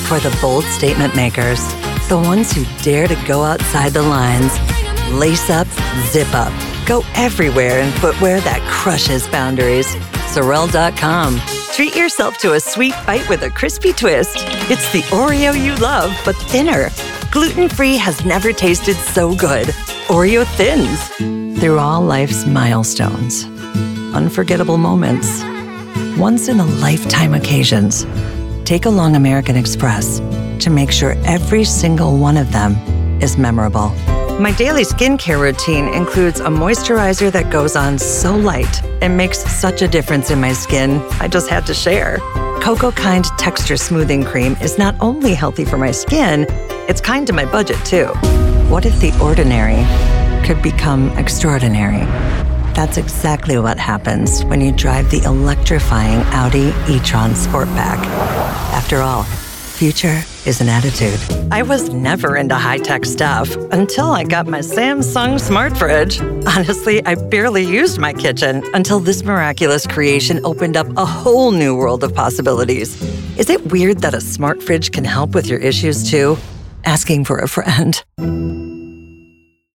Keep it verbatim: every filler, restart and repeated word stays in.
For the bold statement makers, the ones who dare to go outside the lines, lace up, zip up, go everywhere in footwear that crushes boundaries. Sorel dot com. Treat yourself to a sweet bite with a crispy twist. It's the Oreo you love, but thinner. Gluten-free has never tasted so good. Oreo Thins. Through all life's milestones, unforgettable moments, once-in-a-lifetime occasions, take along American Express to make sure every single one of them is memorable. My daily skincare routine includes a moisturizer that goes on so light and makes such a difference in my skin, I just had to share. Cocoa Kind Texture Smoothing Cream is not only healthy for my skin, it's kind to my budget too. What if the ordinary could become extraordinary? That's exactly what happens when you drive the electrifying Audi e-tron Sportback. After all, future is an attitude. I was never into high-tech stuff until I got my Samsung smart fridge. Honestly, I barely used my kitchen until this miraculous creation opened up a whole new world of possibilities. Is it weird that a smart fridge can help with your issues too? Asking for a friend.